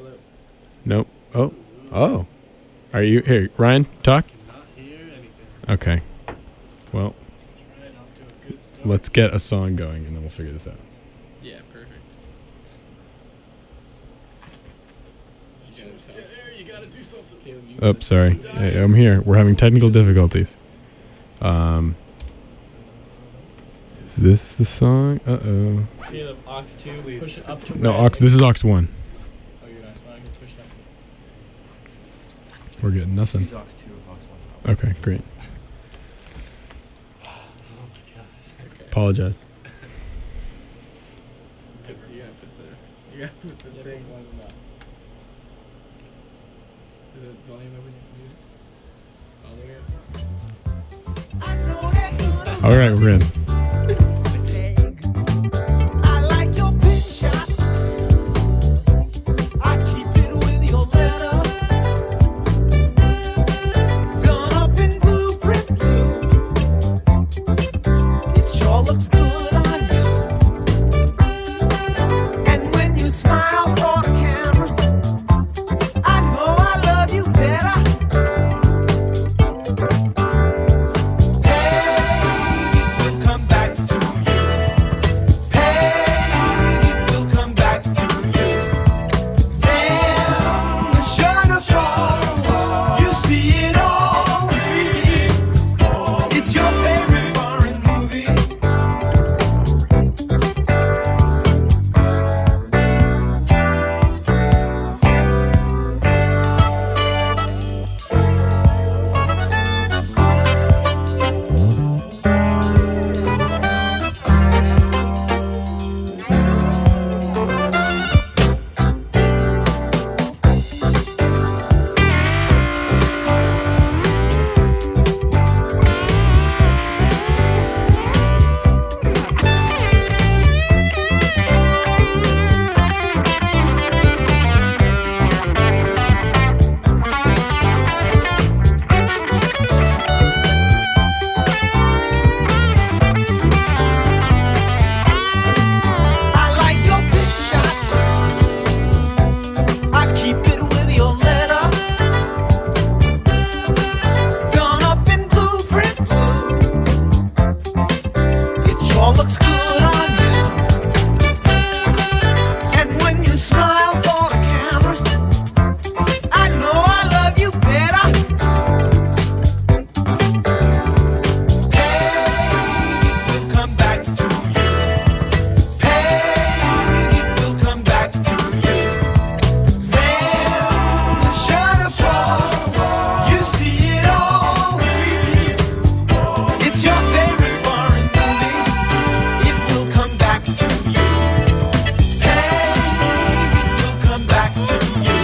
Hello. Nope. Oh. Are you here, Ryan? Talk. Not hear anything. Okay. Well, Right off to a good start. let's get a song going, and then we'll figure this out. Yeah, perfect. You gotta do something. Caleb, you Oh, sorry. Hey, I'm here. We're having technical difficulties. Is this the song? Uh-oh. Caleb, aux 2, push it up to No, red. this is aux 1. Oh, you're not. I can push that. We're getting nothing. Use aux 2 if aux 1's Okay, great. Oh my gosh. Okay. Apologize. You gotta put the thing. Is it volume up in your computer? All right, we're in. I like your picture. I keep it with your letter. Done up in blueprint blue. It sure looks good on you. And when you smile for the camera, I know I love you better. Come back to you. Hey, it will come back to you. Then the sugar falls. You see it all repeat. It's your favorite foreign movie. I like your picture. I keep it with your letter. Done up in blueprint blue. It sure looks good on you. And when you smile for the camera, I know I love you better. Hey, it will come back to you. Hey, it will come back to you. Then the shutter falls. You see it all repeat. It's your favorite foreign movie. It will come back to you. Hey, it will come back to you.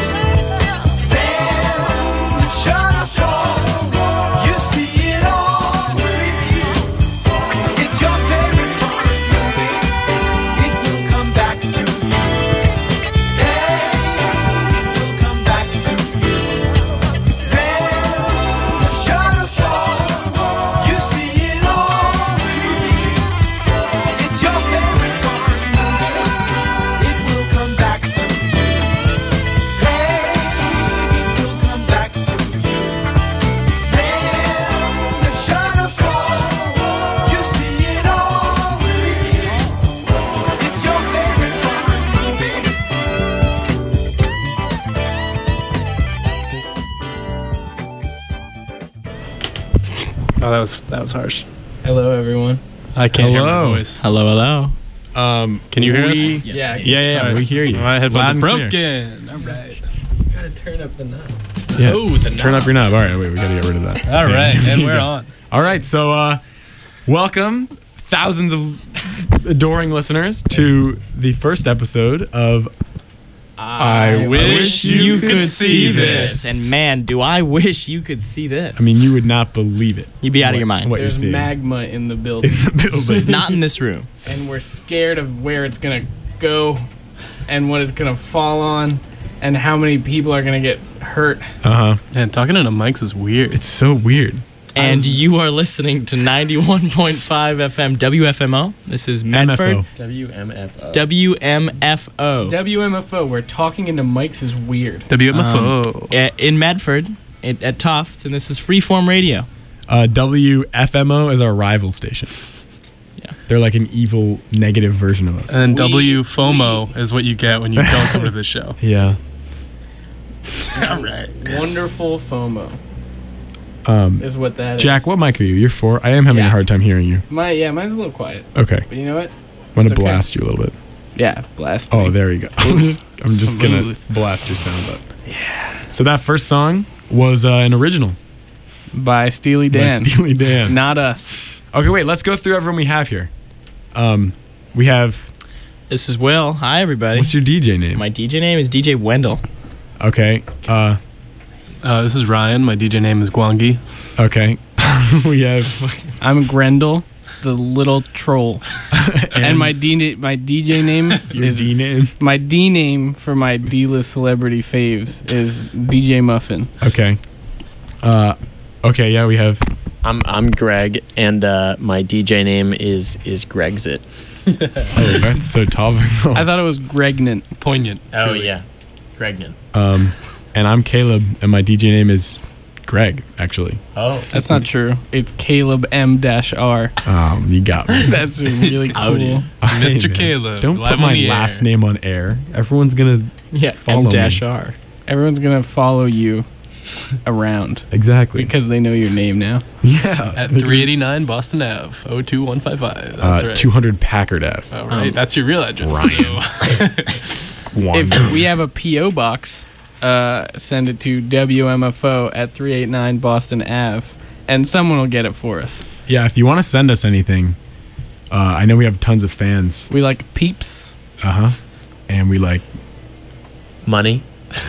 Then the shutter falls. You see it all repeat. It's your favorite foreign movie. It will come back to you. Hey, it will come back to you. Then the shutter falls. You see it all repeat. It's your favorite foreign movie. It will come back to you. Hey, it will come back to you. Then the shutter falls. You see it all repeat. It's your favorite foreign movie. Oh, that was harsh. Hello, everyone. I can't hear Hello. my voice. Hello. Can you hear us? Yeah, Yeah, we hear you. My headphones Loud are and broken. clear. All right. Gotta turn up the knob. Yeah. Oh, the Turn up your knob. All right, wait, we got to get rid of that. All right, and we're on. All right, so welcome, thousands of adoring listeners, to the first episode of I wish you could see this. And man, do I wish you could see this. I mean, you would not believe it. you'd be out of your mind. What you're There's seeing magma in the building, in the building. Not in this room. and we're scared of where it's gonna go, and what it's gonna fall on, and how many people are gonna get hurt. Uh huh. Man, talking into mics is weird. It's so weird. And you are listening to 91.5 FM WFMO. This is Medford. MFO. WMFO. WMFO, where talking into mics is weird. WMFO. In Medford, at Tufts, and this is Freeform Radio. WFMO is our rival station. Yeah. They're like an evil negative version of us. And then WFOMO is what you get when you don't come to this show. Yeah. All right. Wonderful FOMO is what that is. Jack, what mic are you? You're 4. I am having a Yeah. hard time hearing you. Mine's a little quiet. Okay. But you know what? I'm going to It's okay. blast you a little bit. Yeah, blast Oh, me. there you go. I'm just going to Smooth. blast your sound up. Yeah. So that first song was an original By Steely by Dan. Steely Dan. Not us. Okay, wait. Let's go through everyone we have here. We have... This is Will. Hi, everybody. What's your DJ name? My DJ name is DJ Wendell. Okay. This is Ryan. My DJ name is Gwangi. Okay. We have... I'm Grendel, the little troll. and my DJ name Your is... D name? My D name for my D-list celebrity faves is DJ Muffin. Okay. Okay, yeah, we have... I'm Greg, and my DJ name is Gregzit. Oh, that's so topical. I thought it was Gregnant. Poignant. Oh truly. yeah, Gregnan. And I'm Caleb, and my DJ name is Greg, actually. Oh, That's not true. It's Caleb M-R. You got me. That's really cool. Mr. Hey, man, Caleb. Don't live put on my the last air. name on air. Everyone's gonna Yeah, Follow me. M-R. Everyone's going to follow you around exactly. because they know your name now. Yeah. At 389 Boston Ave, 02155. That's right. 200 Packard Ave. Oh, right. That's your real address. Ryan. So. If we have a P.O. box, send it to WMFO at 389 Boston Ave, and someone will get it for us. Yeah, if you want to send us anything, I know we have tons of fans. We like peeps. And we like... money.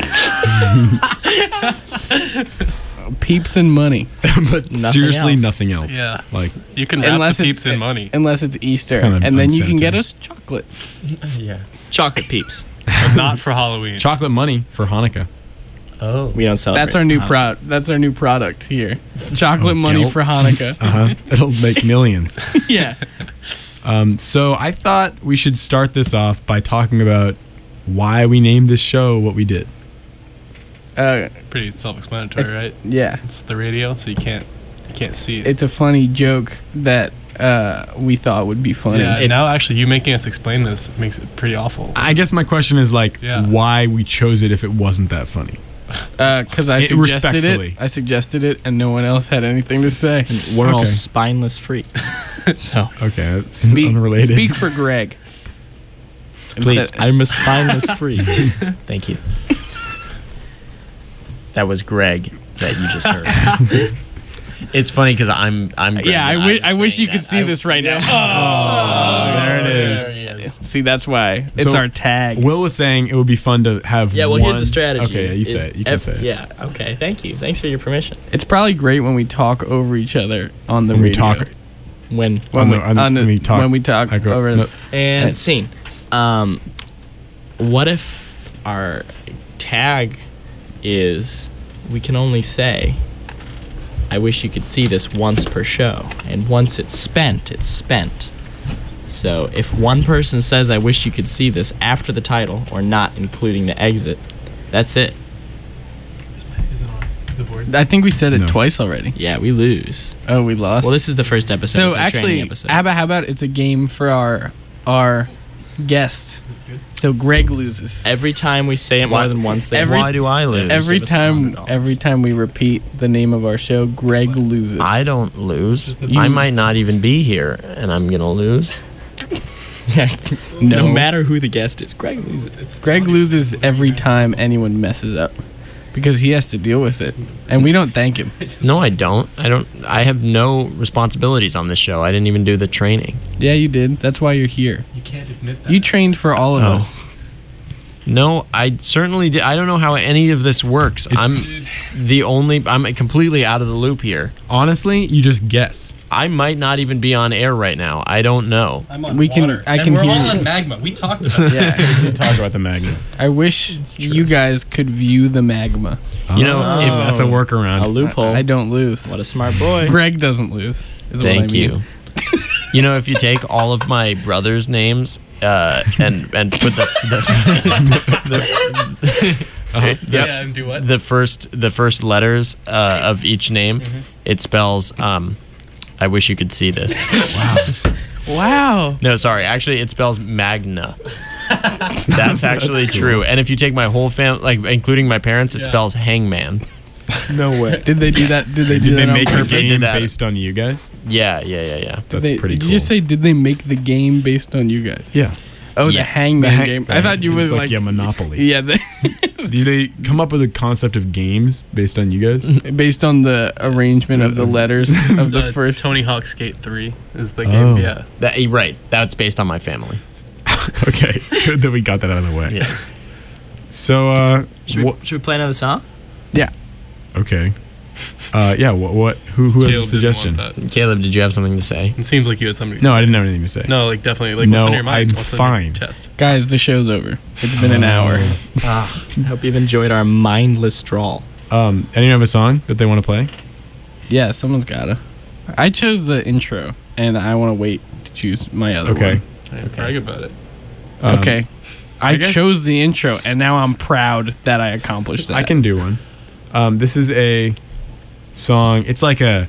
Peeps and money. but Nothing seriously, else. nothing else. Yeah. Like, You can wrap Unless the it's- peeps in money. Unless it's Easter. It's kinda and then you can get unsanitary. us chocolate. Yeah. Chocolate Peeps. But not for Halloween. chocolate money for Hanukkah. Oh. We don't celebrate. That's our new Hanukkah. That's our new product here. Chocolate money gelt. for Hanukkah. It'll make millions. Yeah. So I thought we should start this off by talking about why we named this show what we did. Pretty self-explanatory, right? Yeah. It's the radio, so you can't see it. It's a funny joke that we thought would be funny. Yeah, It's- now actually you making us explain this makes it pretty awful. I guess my question is like Yeah. why we chose it if it wasn't that funny. Because I It- suggested respectfully. it. I suggested it, and no one else had anything to say. We're all Okay. spineless freaks. So Okay, that seems unrelated. Speak for Greg. Please. Instead- I'm a spineless freak. Thank you. That was Greg that you just heard. It's funny because I'm Greg, Yeah, and I wish saying you could that. see this right now. there it is. There he is. See, that's why. It's So, our tag. Will was saying it would be fun to have. Yeah, well, here's one- the strategy. Okay, yeah, you say it. You can say it. Yeah, okay, thank you. Thanks for your permission. It's probably great when we talk over each other on the When we radio. talk, When When we, when we talk, when we talk I go, over. no, and Right. scene. What if our tag is we can only say I wish you could see this once per show, and once it's spent, it's spent. So if one person says I wish you could see this after the title or not including the exit, that's it. Is it on the board? I think we said it No. twice already. Yeah, we lose. Oh, we lost. Well, this is the first episode. so it's a actually, training episode. how about it's a game for our guest. So Greg loses. Every time we say it more than once, they Why do I lose? Every give us a round time, at all. every time we repeat the name of our show, Greg loses. I don't lose. You- I might not even be here, and I'm gonna lose. Yeah. No. No matter who the guest is, Greg loses. Greg loses every time anyone messes up because he has to deal with it, and we don't thank him. No, I don't. I have no responsibilities on this show. I didn't even do the training. Yeah, you did. That's why you're here. You can't admit that. You trained for all of Oh. us. No, I certainly did. I don't know how any of this works. I'm completely out of the loop here. Honestly, you just guess. I might not even be on air right now. I don't know. I'm on We can- water. I And can we're hear all you. on magma. We talked about Yeah. We can talk about the magnet. I wish you guys could view the magma. You know, if that's a workaround. A loophole. I don't lose. What a smart boy. Greg doesn't lose. Is Thank what I mean. you. You know, if you take all of my brothers' names and put Yeah, and do what? the first letters of each name, it spells. I wish you could see this. Wow. No, sorry. Actually, it spells magna. That's actually true. And if you take my whole family, like including my parents, it spells hangman. No way. Did they do that? Did they do Did they that on make the purpose? They game did that. based on you guys? Yeah. That's pretty did cool. you just say, did they make the game based on you guys? Yeah. Oh, Yeah. the hangman game. I thought you was was like, yeah, Monopoly. yeah, Do they come up with a concept of games based on you guys? based on the arrangement of the letters of the first. Tony Hawk Skate 3 is the Oh. game. Yeah. Right. That's based on my family. Okay, good that we got that out of the way. Yeah. So, Should we play another song? Yeah. okay. Yeah, what who has a Caleb didn't suggestion? want that. Caleb, did you have something to say? It seems like you had something to No, say. I didn't have anything to say. No, like definitely. Like, No, what's on your mind? I'm What's fine. on your chest? Guys, the show's over. It's been an hour. I hope you've enjoyed our mindless drawl. Anyone have a song that they want to play? Yeah, someone's gotta. I chose the intro, and I want to wait to choose my other Okay. one. Hey, brag about it. Okay. I guess- chose the intro, and now I'm proud that I accomplished that. I can do one. This is a song. It's like a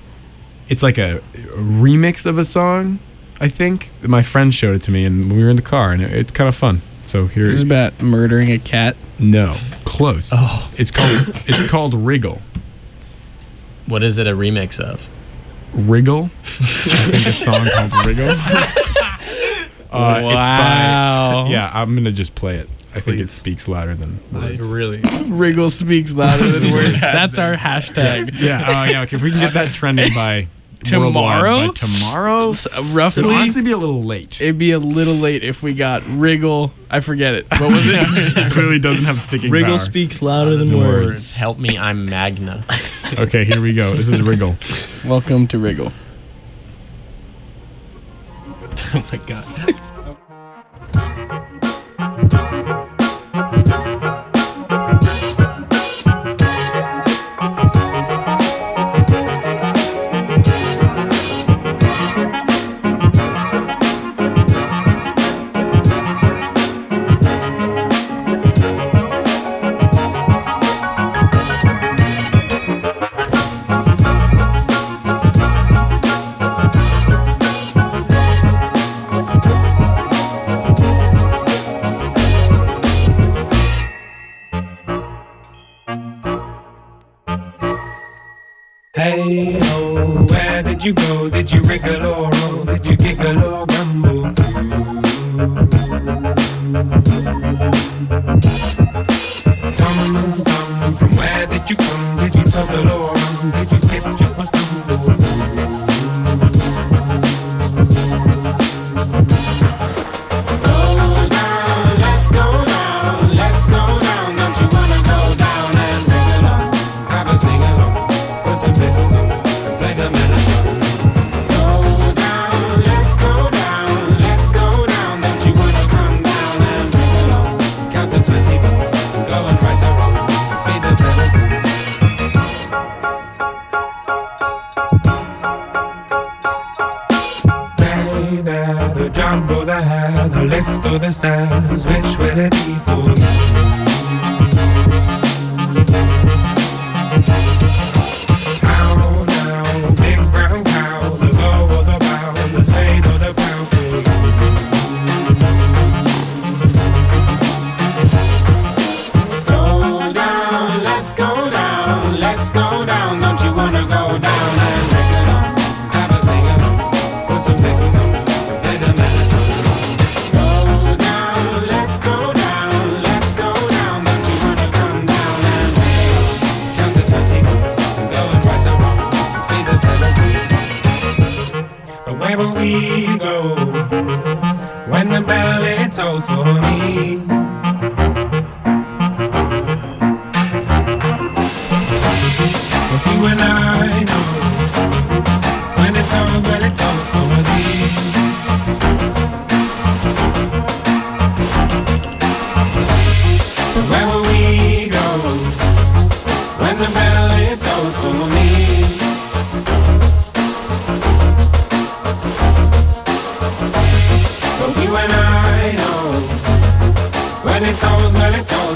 remix of a song. I think my friend showed it to me, and we were in the car, and it's kind of fun. So This is here's about murdering a cat. no close. Oh. It's called Wriggle. What is it a remix of? Wriggle. I think a song called Wriggle. It's by Wow. yeah. I'm gonna just play it. I think it Please. speaks louder than I words. really. Wriggle speaks louder than words. That's our hashtag. Yeah. Oh yeah. Okay. If we can get that trending by Tomorrow? worldwide by tomorrow. Roughly, It'll honestly be a little late. it'd be a little late if we got Wriggle. I forget it. What was it? It clearly doesn't have sticking Wriggle power. speaks louder than words. Help me, I'm magna. Okay, here we go. This is Wriggle. Welcome to Wriggle. Oh my god. Hey ho, where did you go? Did you wriggle or roll? Did you giggle or grumble? Come, from where did you come? Did you tumble or run? Did you skip, jump or stumble? Go down, let's go down, let's go down. Don't you wanna go down and wriggle on? Have a sing along. Put some pickles on and play the melody. Go down, let's go down, let's go down. Don't you wanna come down and wriggle on? Count to 20, and go and right or wrong. Feed the pelicans. Hey there, the jump or the hair, the lift or the stairs. Which will it be for you? How now, big brown cow, the bow or the bow, the spade or the plow for you. Go down, let's go down, let's go down. Don't you wanna go down and wriggle on? Have a sing along, put some pickles on, play the melody. Go down, let's go down, let's go down. Don't you wanna come down and wriggle on? Count to 20, and go and right or wrong, feed the pelicans. But where will we go when the bell it tolls for me?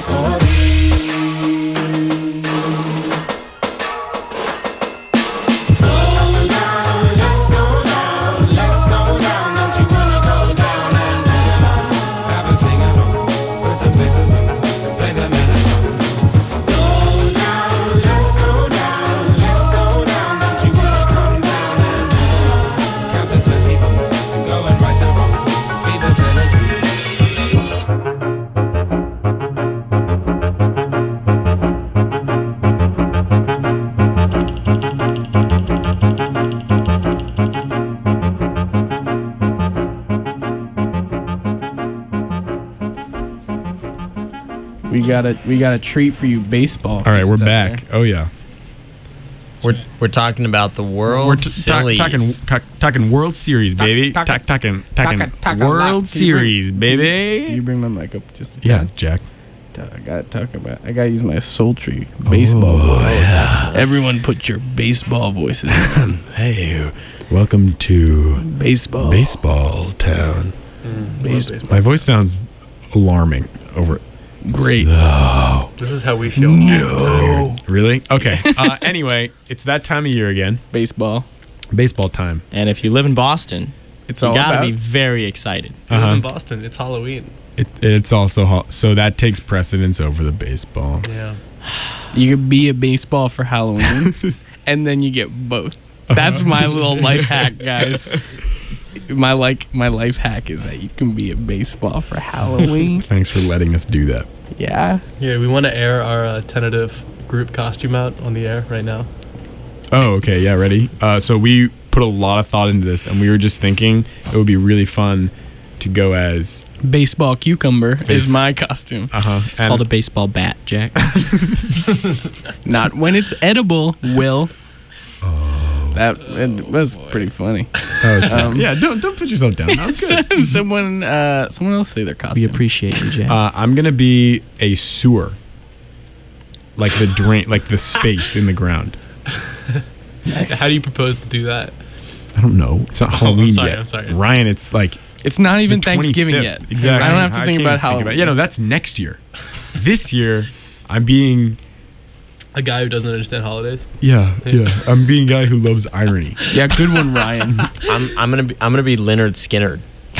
We got a treat for you, baseball. All right, we're fans out back. there. Oh yeah, We're talking about the World we're Series. talking World Series, baby. Talking World Series, Can you baby. bring my mic up just a Yeah, tad? Jack. I gotta use my sultry baseball voice. Everyone put your baseball voices on. Hey, welcome to Baseball. Baseball Town. Baseball. My voice sounds alarming over. Great. This is how we feel. No. Really? Okay. Anyway, it's that time of year again. Baseball. Baseball time. And if you live in Boston, It's you all gotta about be very excited. We live in Uh-huh. Boston. It's Halloween. It's also so that takes precedence over the baseball. Yeah. You could be a baseball for Halloween, and then you get both. That's my little life hack, guys. My life hack is that you can be a baseball for Halloween. Thanks for letting us do that. Yeah. Here, we want to air our tentative group costume out on the air right now. Oh, okay. Yeah, ready? So we put a lot of thought into this, and we were just thinking it would be really fun to go as Baseball cucumber is my costume. It's called a baseball bat, Jack. Not when it's edible, Will. That it was pretty funny. yeah, don't put yourself down. That was good. someone else say their We costume. appreciate you, Jack. I'm gonna be a sewer, like the drain, like the space in the ground. How do you propose to do that? I don't know. It's not Halloween sorry, yet. I'm sorry. Ryan. It's like It's not even the Thanksgiving 25th. yet. Exactly. I don't have to think can't about even Halloween. Yeah, no, that's next year. This year, I'm being A guy who doesn't understand holidays? I'm being a guy who loves irony. Yeah, good one, Ryan. I'm gonna be Leonard Skinner.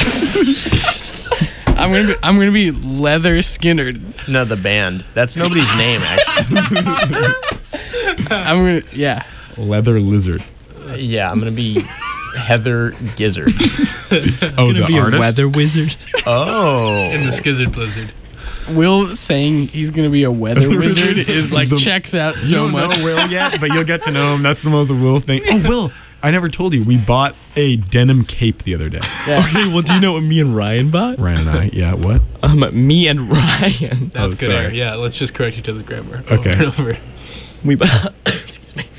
I'm gonna be Leather Skinnerd. No, the band. That's nobody's name actually. Yeah. Leather lizard. Yeah, I'm gonna be Heather Gizzard. Oh, the artist. weather wizard. Oh, In the Skizzard Blizzard. Will saying he's gonna be a weather wizard is like checks out You so don't much. know Will yet, but you'll get to know him. That's the most Will thing. Oh, Will, I never told you. We bought a denim cape the other day. Okay, well, do you know what me and Ryan bought? Ryan and I. Yeah, what? Me and Ryan. That's good sorry. air. Yeah, let's just correct each other's grammar. Okay. Over and over. We bought. Excuse me.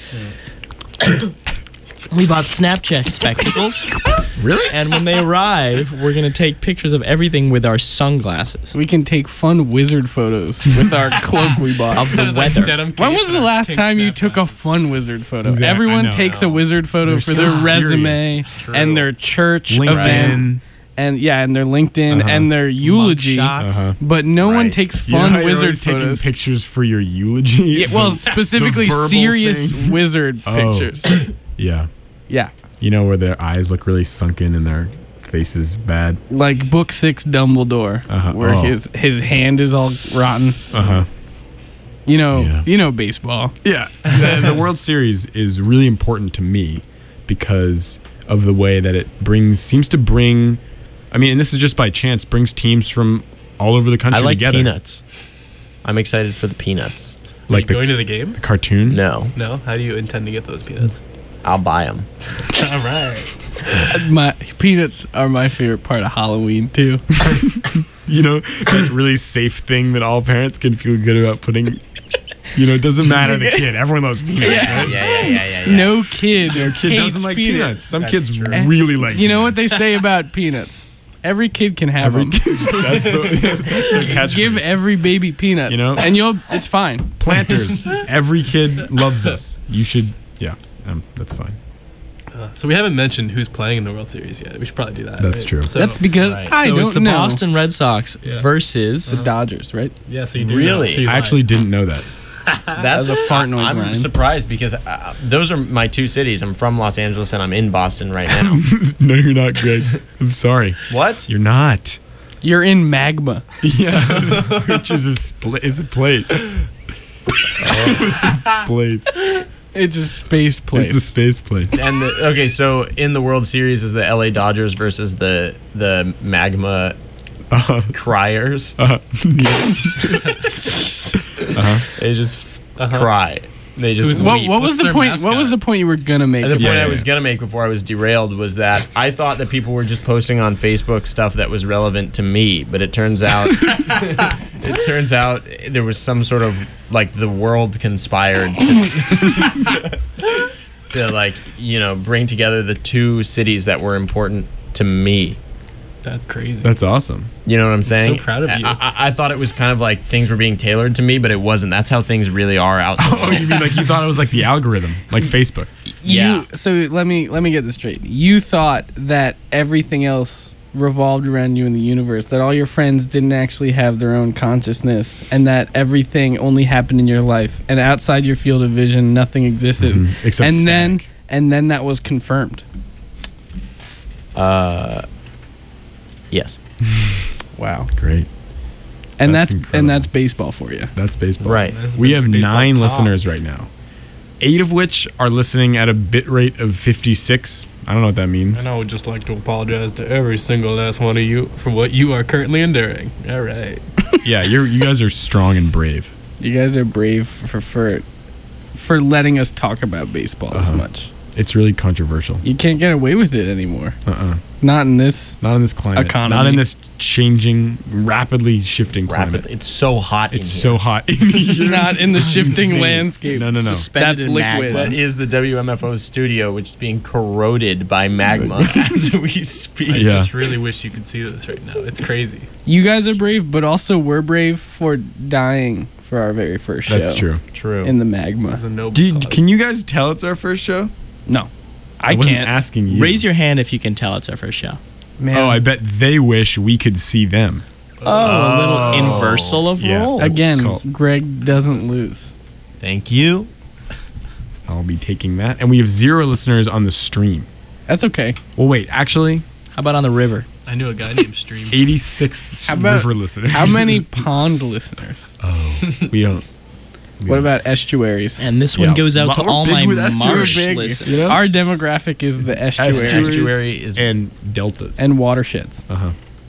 We bought Snapchat spectacles, Really? and when they arrive, we're gonna take pictures of everything with our sunglasses We can take fun wizard photos with our cloak we bought. of the Like weather. denim When cape was and the a last pink time you snapback. took a fun wizard photo? Exactly, I Everyone know. takes a wizard photo They're for so their serious. resume and their church event, LinkedIn. and their LinkedIn Uh-huh. and their eulogy. Shots. Uh-huh. But no one Right. takes You know fun how you're wizard always taking photos. pictures for your eulogy? Yeah, well, specifically verbal serious thing. wizard Oh. pictures. Yeah. Yeah, You know where their eyes look really sunken and their face is bad? like Book 6 Dumbledore, Uh-huh. where Oh. his hand is all rotten. Uh-huh. Yeah. You know baseball. Yeah. The World Series is really important to me because of the way that it seems to bring, I mean, and this is just by chance, brings teams from all over the country I like together. peanuts. I'm excited for the peanuts. Are Like you the going to the game? cartoon? No, No? How do you intend to get those peanuts? I'll buy them. All right. My peanuts are my favorite part of Halloween too. You know, that really safe thing that all parents can feel good about putting. You know, it doesn't matter the kid. Everyone loves peanuts. Yeah. Right? Yeah. No kid, Kid hates doesn't like peanuts. Some kids true. really like You know what peanuts. they say about peanuts? Every kid can have them. That's the catchphrase. Give every baby peanuts, You know? and it's fine. Planters. Every kid loves us. You should, yeah, that's fine. So we haven't mentioned who's playing in the World Series yet. We should probably do that. That's right? true. So, That's because Right. I so don't it's the know. Boston Red Sox Yeah. versus The Dodgers, right? yeah. So you do Really? know, so you I lied. actually didn't know that. That's a fart noise, I'm Ryan. surprised because those are my two cities. I'm from Los Angeles and I'm in Boston right now. No, you're not, Greg. I'm sorry. What? You're not. You're in magma. Yeah, which is is a place. It's a place. It's a space place. It's a space place. And okay, so in the World Series is the LA Dodgers versus the magma criers. Yeah. They just cry. They just Who's weep. what was What's the their point? mascot? What was the point you were gonna make? And the point Yeah, I was yeah. gonna make before I was derailed was that I thought that people were just posting on Facebook stuff that was relevant to me, but it turns out there was some sort of like the world conspired to like bring together the two cities that were important to me. That's crazy. That's awesome. You know what I'm saying? so proud of you. I thought it was kind of like things were being tailored to me, but it wasn't. That's how things really are out there. Oh, you mean like you thought it was like the algorithm, like Facebook? Yeah. So let me get this straight. You thought that everything else revolved around you in the universe, that all your friends didn't actually have their own consciousness, and that everything only happened in your life, and outside your field of vision, nothing existed. Except static. and then that was confirmed. Yes. Wow. Great. And That's that's incredible. baseball for you. That's baseball. Right. That's We have baseball 9 talk. listeners right now, 8 of which are listening at a bit rate of 56. I don't know what that means. And I would just like to apologize to every single last one of you for what you are currently enduring. All right. Yeah, you guys are strong and brave. You guys are brave for letting us talk about baseball as Uh-huh. much. It's really controversial. You can't get away with it anymore. Uh-uh. Not in this. Not in this climate. Economy. Not in this changing, rapidly shifting climate. Rapid. It's so hot in It's here. so hot in here. Not in the shifting Insane. landscape. No. suspended That's in liquid. magma. That is the WMFO studio, which is being corroded by magma as we speak. I Yeah. just really wish you could see this right now. It's crazy. You guys are brave, but also we're brave for dying for our very first show. That's true. True. In the This magma. is a noble cause. Can you guys tell it's our first show? No. I wasn't can't. asking you. Raise your hand if you can tell it's our first show. Man. Oh, I bet they wish we could see them. Oh, a little inversal of Yeah. roles. Again, Cool. Greg doesn't lose. Thank you. I'll be taking that. And we have 0 listeners on the stream. That's okay. Well, wait, actually, How about on the river? I knew a guy named Stream. 86 How about- river listeners. How many pond listeners? We don't. What about estuaries? And this one Yeah. goes out to We're all big my with estuaries. marsh We're big. listeners. You know? Our demographic is the estuaries Estuary is- and deltas. and watersheds. uh-huh.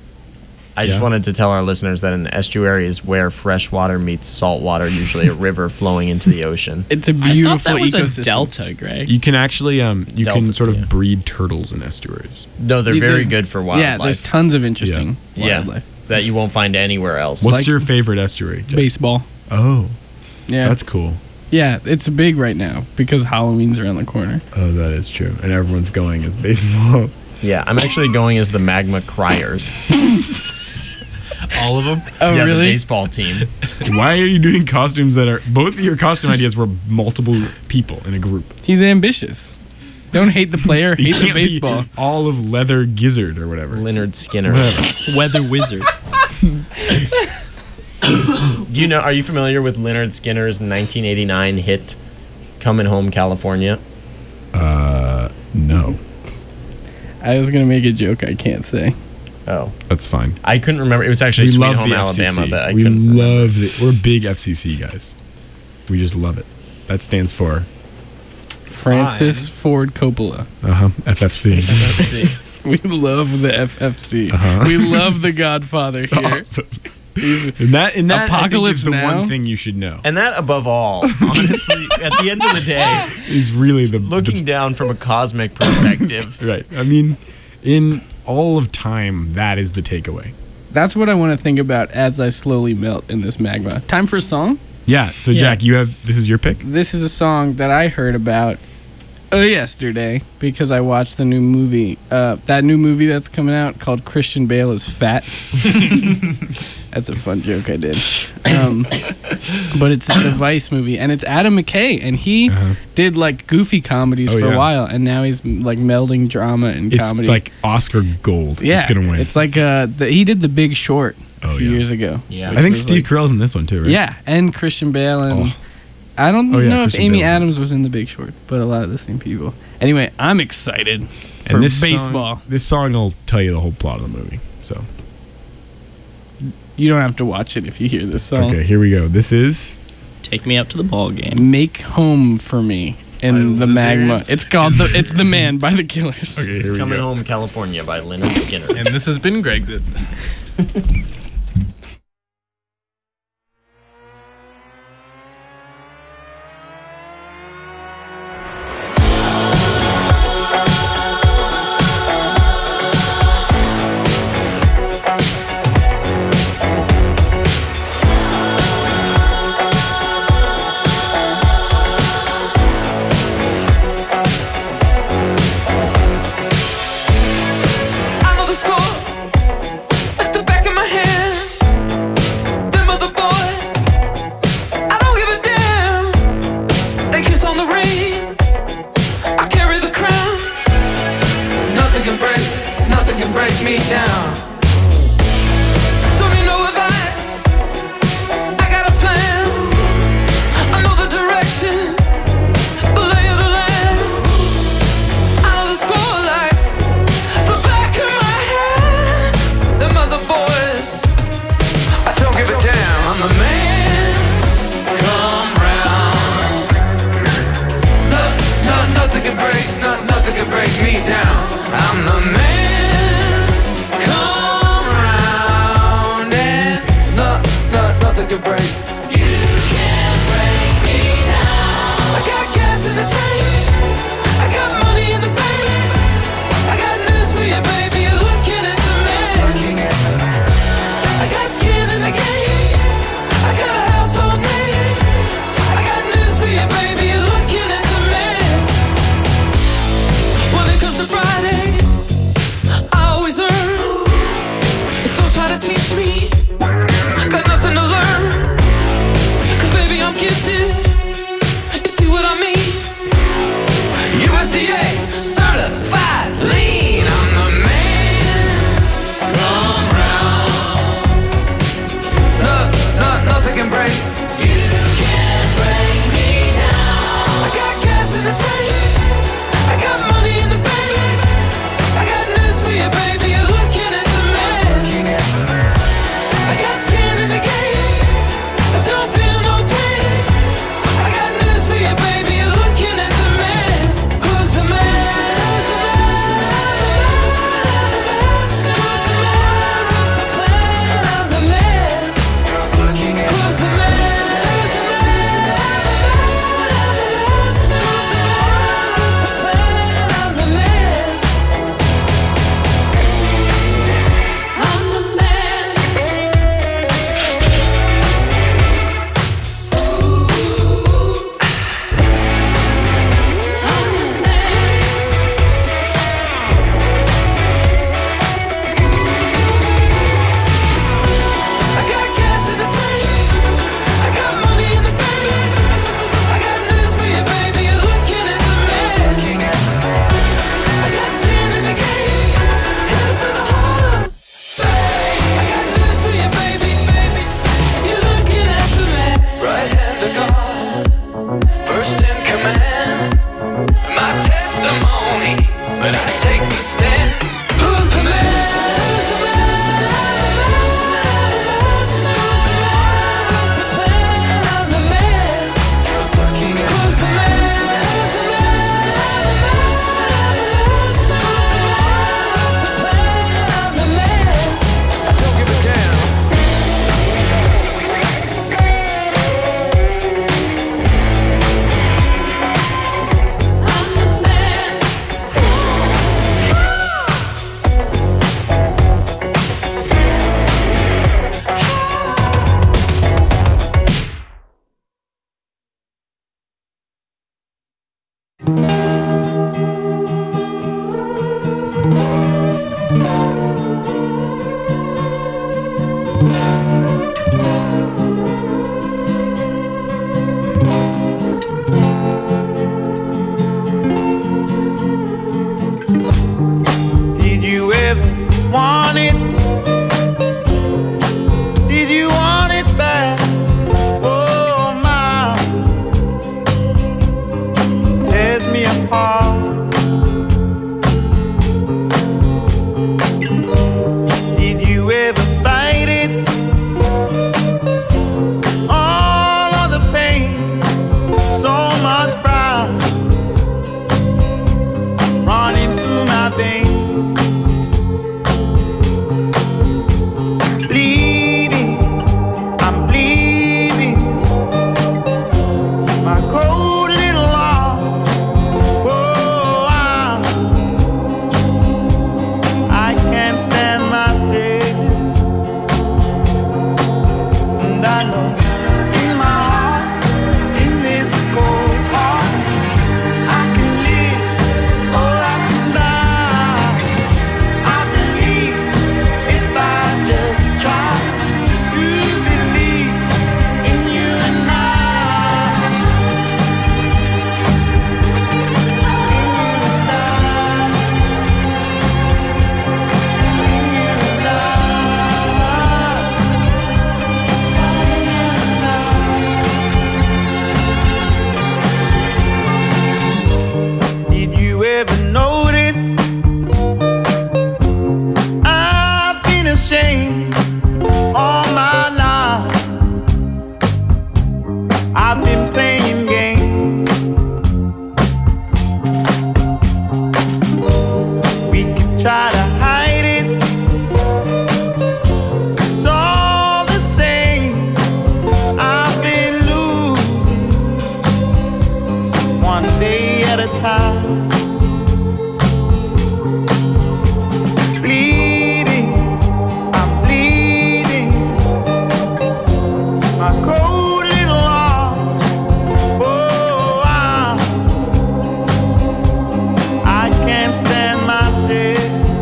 I just Yeah. wanted to tell our listeners that an estuary is where fresh water meets salt water, usually a river flowing into the ocean. It's a I beautiful thought that was ecosystem. a delta, Greg. You can actually you can Delta, sort of yeah. breed turtles in estuaries. No, they're Yeah, very there's- good for Yeah, wildlife. there's tons of interesting Yeah. wildlife. that you won't find anywhere else. What's Like- your favorite estuary, Jeff? Baseball. Oh, Yeah. that's cool. Yeah, it's big right now because Halloween's around the corner. Oh, that is true. And everyone's going as baseball. Yeah, I'm actually going as the Magma Criers. All of them? Oh, yeah, the really? baseball team. Why are you doing costumes that are both of your costume ideas were multiple people in a group? He's ambitious. Don't hate the player, You hate the can't be baseball. all of leather gizzard or whatever. Leonard Skinner. Whatever. Weather wizard. Do you know? Are you familiar with Leonard Skinner's 1989 hit "Coming Home, California"? No, I was gonna make a joke I can't say. Oh, that's fine. I couldn't remember. It was actually We "Sweet love Home the Alabama," FCC. but I we couldn't. remember. love it. We're big FCC guys. We just love it. That stands for Francis Ford Coppola. FFC. We love the FFC. Uh-huh. We love the Godfather It's here. awesome. He's- And that I think, Apocalypse is the Now? one thing you should know. And that, above all, honestly, at the end of the day, Is really the looking down from a cosmic perspective, right. I mean, in all of time, that is the takeaway. That's what I want to think about as I slowly melt in this magma. Time for a song? Yeah. So Yeah. Jack, this is your pick. This is a song that I heard about yesterday because I watched the new movie. That new movie that's coming out called Christian Bale is Fat. That's a fun joke I did. But it's the Vice movie, and it's Adam McKay, and he did like goofy comedies Oh, for yeah. a while, and now he's like melding drama and It's comedy. like Oscar gold. yeah, It's gonna win. It's like he did The Big Short a Oh, few yeah. years ago. Yeah. which I think was, Steve like- Carell's in this one too, right? Yeah, and Christian Bale, and Oh. I don't Oh, yeah, know if Christian Amy Bale's in it. Adams was in The Big Short, but a lot of the same people. Anyway, I'm excited for And this baseball. this song will tell you the whole plot of the movie. So You don't have to watch it if you hear this song. okay, here we go. This is Take me out to the ball game. Make Home for Me in By the Magma. Lizards. It's called it's the Man by the Killers. okay. Here we Coming go. Home, California by Leonard Skinner. And this has been Greg's It. I know the score at the back of my hand. Them other boys, I don't give a damn. They kiss on the ring, I carry the crown. Nothing can break me down. Don't need no advice, I got a plan. I know the direction, the lay of the land. I know the score like the back of my hand. Them other boys, I don't give a damn. I'm the man. Come round. Nothing can break me down. I'm the man. Come round and nothing can break. You can't break me down. I got gas in the tank. I got money in the bank. I got news for you, baby. You're looking at the man. I got skin in the game. I got a household name. I got news for you, baby. You're looking at the man. When it comes to Friday, I always earn. Don't try to teach me. Got nothing to learn. 'Cause baby, I'm gifted. You see what I mean? USDA certified lean. I'm the man. Come round. Nothing can break. You can't break me down. I got gas in the tank. I got money in the bank. I got news for you, baby. You're looking at the man. I got skin in the game. I don't feel no pain. I got news for you, baby. You're looking at the man. Who's the man? Who's the man? Who's the man? Who's the man with the plan? I'm the man. Who's the man? Who's the man? Who's the man with the plan? I'm the man. I'm the man. I got gas in the tank. I got money in the bank. I got news for you, baby. You're looking at the man. I got skin in the game. Headed for the hall. I got news for you, baby. You're looking at the man. Right hand of God, first in command. My testimony, but I take the stand. Who's the man? Who's the man? Who's the man? Who's the man with the plan? I'm the man. Who's the man? Who's the man? Who's the man with the plan? I'm the man. I don't give a damn. one day at a time. Bleeding, I'm bleeding. My cold little heart. Oh, I can't stand myself.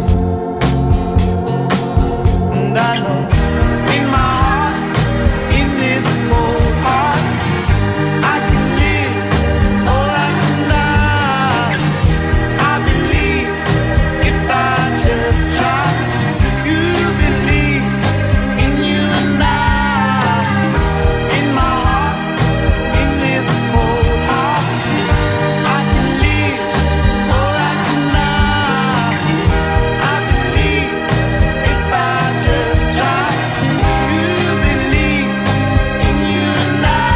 And I know in my heart, in this cold heart, I can live or I can die. I believe if I just try. You believe in you and I. In my heart, in this cold heart, I can live or I can die. I believe if I just try. You believe in you and I.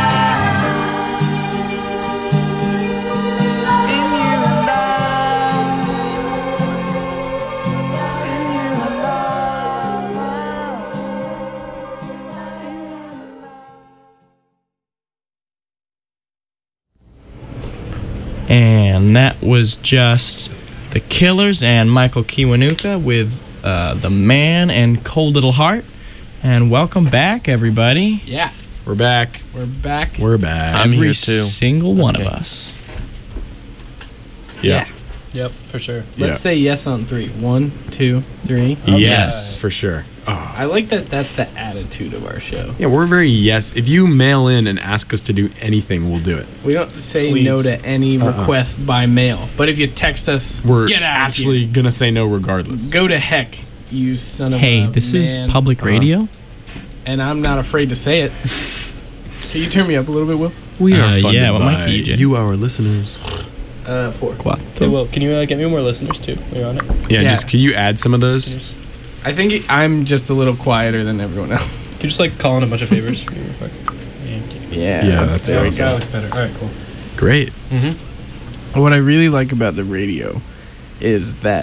In you and And that was just the Killers and Michael Kiwanuka with The Man and Cold Little Heart. And welcome back, everybody. Yeah, We're back. we're back. We're back. I'm Every here too. single one of Okay. us. Yeah. Yep, for sure. Let's Yeah. say yes on 3. 1, 2, 3. Yes, for sure. Oh. I like that. That's the attitude of our show. Yeah, we're very yes. If you mail in and ask us to do anything, we'll do it. We don't say Please. no to any request by mail. But if you text us, We're get out actually gonna say no regardless. Go to heck, you son of Hey, a this is man. public radio. And I'm not afraid to say it. Can you turn me up a little bit, Will? We are funded yeah, what by mic EJ? you, our listeners. 4. Hey, Will, can you get me more listeners too? While you're on it. Yeah, Yeah. just can you add some of Can you those? just, I think I'm just a little quieter than everyone else. can you just like call in a bunch of favors for me real quick? Yeah, Yeah, that's there we awesome. go. Looks better. All right, cool. Great. What I really like about the radio is that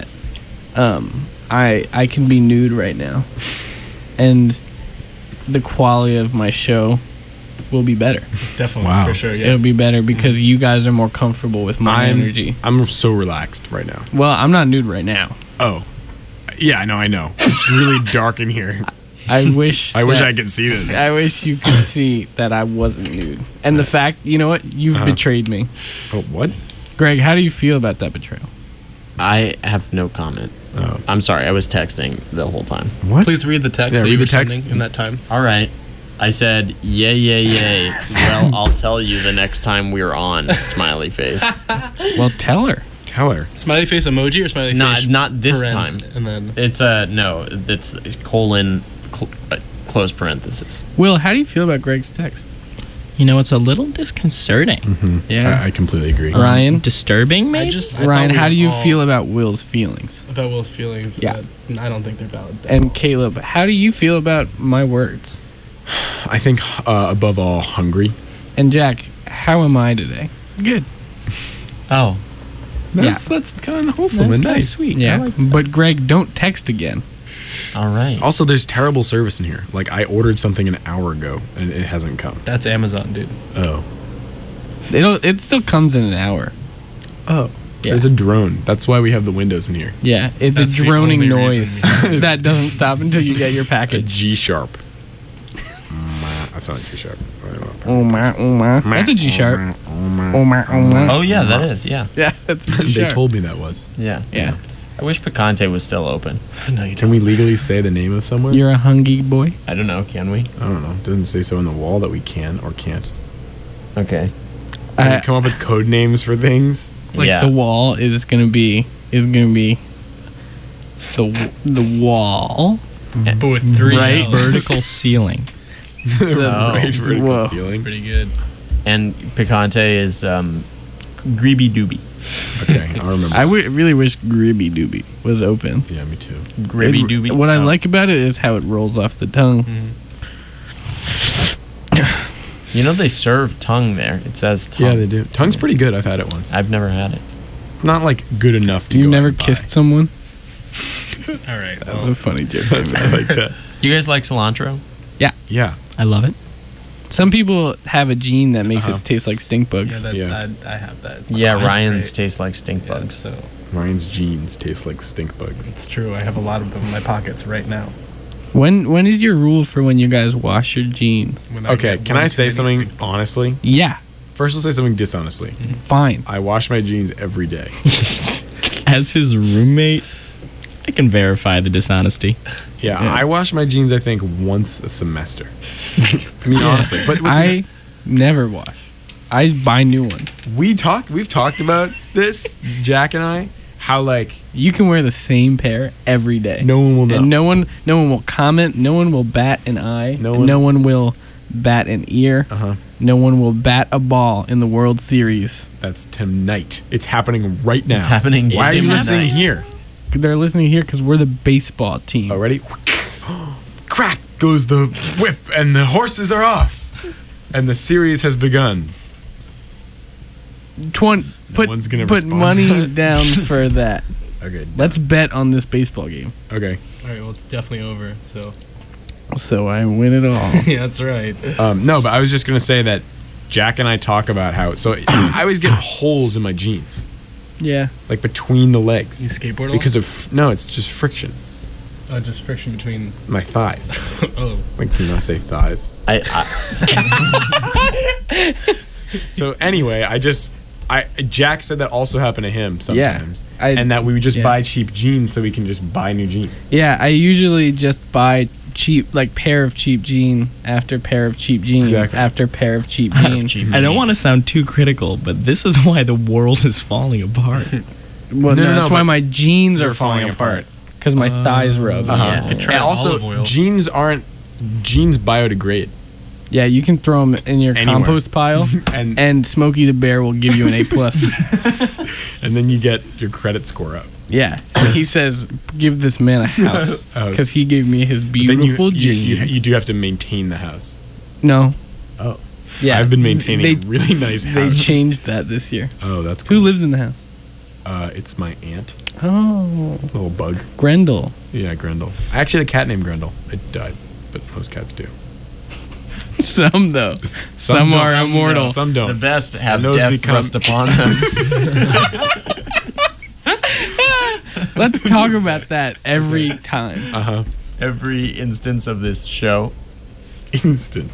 I can be nude right now, and the quality of my show will be better. Definitely, Wow. for sure. Yeah. It'll be better because you guys are more comfortable with my energy. I'm so relaxed right now. Well, I'm not nude right now. Oh, yeah, I know. It's really dark in here. I wish. I wish that- I could see this. I wish you could see that I wasn't nude. And the fact, you know what? You've betrayed me. Oh, what? Greg, how do you feel about that betrayal? I have no comment. Oh. I'm sorry. I was texting the whole time. What? Please read the text Yeah, that read you the were text. sending in that time. All right. I said, yay, yay, yay. Well, I'll tell you the next time we're on. Smiley face. Well, tell her. Tell her. Smiley face emoji or smiley Not- face? not this parent, time. And then It's no. It's colon close parenthesis. Will, how do you feel about Greg's text? You know, it's a little disconcerting. Yeah. I completely agree. Ryan? Disturbing, maybe? I Ryan, thought we how do you all- feel about Will's feelings? about Will's feelings? Yeah. I don't think they're valid. And Caleb, how do you feel about my words? I think above all, hungry. And Jack, how am I today? Good. Oh. That's kind of wholesome That's and kinda nice. sweet. I Yeah. like But Greg, don't text again. All right. Also, there's terrible service in here. Like, I ordered something an hour ago and it hasn't come. That's Amazon, dude. Oh. It still comes in an hour. Oh. Yeah. There's a drone. That's why we have the windows in here. Yeah, it's That's a the droning only noise reason. that doesn't stop until you get your A package. G sharp. That's not a G sharp. Oh my. That's a G sharp. Oh my. Oh yeah, that is. Yeah. Yeah, that's a G They sharp. told me that was. Yeah. Yeah. I wish Picante was still open. No, you Can we legally say the name of someone? You're a hungry boy. I don't know. Can we? I don't know. It doesn't say so on the wall that we can or can't. Okay. Can we come up with code names for things? Like yeah. the wall is gonna be the wall. But with 3 Right. L's. Vertical ceiling. Right vertical Whoa. ceiling. Pretty good. And Picante is Greeby Doobie. Okay, I'll remember. I really wish Gribby Doobie was open. Yeah, me too. Gribby Doobie. What I Oh. like about it is how it rolls off the tongue. You know they serve tongue there. It says tongue. Yeah, they do. Tongue's pretty good. I've had it once. I've never had it. Not like good enough to You go never out and buy. kissed someone? All right. That's well, a funny joke. I like that. You guys like cilantro? Yeah. I love it. Some people have a gene that makes it taste like stink bugs. Yeah. I have that. It's not Yeah, mine, Ryan's right? taste like stink Yeah, bugs. so Ryan's jeans taste like stink bugs. it's true. I have a lot of them in my pockets right now. When is your rule for when you guys wash your jeans? When I Okay, get can one I too say many something stink bugs. honestly? Yeah, First, let's say something dishonestly. fine. I wash my jeans every day. As his roommate, I can verify the dishonesty. Yeah, Yeah. I wash my jeans, I think, once a semester. I mean, honestly. But I never wash. I buy new ones. we've talked about this, Jack and I, how like You can wear the same pair every day. no one will know. And no one will comment. No one will bat an eye. No and one- no one will bat an ear. Uh-huh. No one will bat a ball in the World Series. That's tonight. It's happening right now. It's happening. Why are you tonight. listening here? They're listening here because we're the baseball team. Already? Crack goes the whip, and the horses are off. And the series has begun. Put one's gonna put respond. money down for that. Okay. Let's bet on this baseball game. Okay. All right, well, it's definitely over. So So I win it all. yeah, that's right. No, but I was just gonna say that Jack and I talk about how I always get holes in my jeans, Yeah. like between the legs, You skateboard because of no, it's just friction. just friction between. My thighs. Oh, Like, can you not say thighs? So anyway, Jack said that also happened to him sometimes, and that we would just yeah. buy cheap jeans so we can just buy new jeans. Yeah, I usually just buy cheap, like pair of cheap jean after pair of cheap jeans Exactly. after pair of cheap jean. I don't want to sound too critical, but this is why the world is falling apart. Well, No, no, that's no, why but my jeans they're are falling falling apart apart. because my thighs rub. Uh-huh. Could try And also, olive oil. jeans biodegrade, Yeah, you can throw them in your Anywhere. compost pile, and and Smokey the Bear will give you an A+. and then you get your credit score up. Yeah, he says, give this man a house House. because he gave me his Then beautiful you jeans. do have to maintain the house. No. Oh. Yeah, I've been maintaining they, a really nice They house. changed that this year. Oh, that's Who cool. lives in the house? It's my aunt, Oh, little bug. Grendel. Yeah, Grendel. I actually had a cat named Grendel. It died, but most cats do. Some though. Some are don't. immortal. No, some don't. The best have And those death become- thrust upon them. Let's talk about that every time. Uh huh. Every instance of this show. Instant.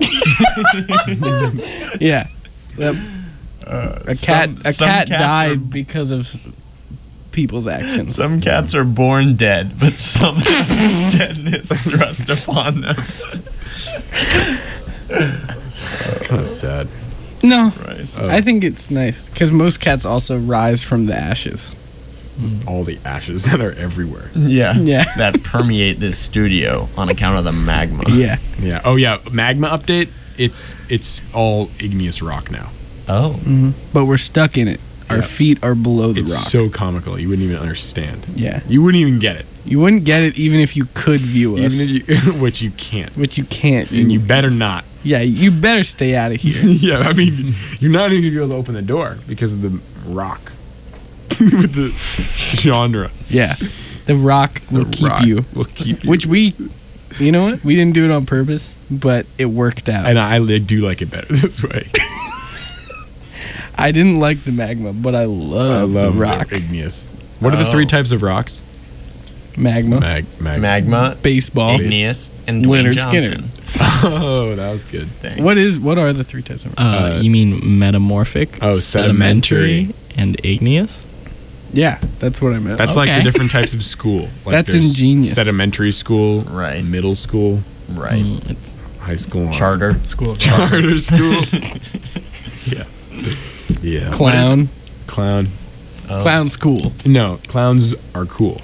Yeah. Yep. A cat some cat cats died are- because of people's actions. Some cats are born dead, but some have deadness thrust upon them. It's kind of sad. No. Right. Oh. I think it's nice because most cats also rise from the ashes. All the ashes that are everywhere. Yeah. Yeah. That permeate this studio on account of the magma. Yeah. Yeah. Oh yeah. Magma update. It's all igneous rock now. Oh. But we're stuck in it. Our Yeah. feet are below the It's rock. so comical. You wouldn't even understand. Yeah. You wouldn't even get it. You wouldn't get it even if you could view us. Even if you, which you can't. Which you can't. And you better not. Yeah, you better stay out of here. Yeah, I mean, you're not even gonna be able to open the door because of the rock. With the genre. Yeah. The rock will The keep rock you. will keep you. Which you know what? We didn't do it on purpose, but it worked out. And I do like it better this way. I didn't like the magma, but I love, the rock. igneous. What are the three types of rocks? Magma, Magma, baseball. igneous, and Dwayne Leonard Johnson. Skinner. Oh, that was good. Thanks. What are the three types of rock? You mean metamorphic, Oh, sedimentary. and igneous? Yeah, that's what I meant. That's like the Okay. different types of school. Like That's there's ingenious. Sedimentary school, Right. middle school, Right. It's high school, Charter. School of charter school. Yeah. Yeah. Clown. Clown. Clown school. No, clowns are cool.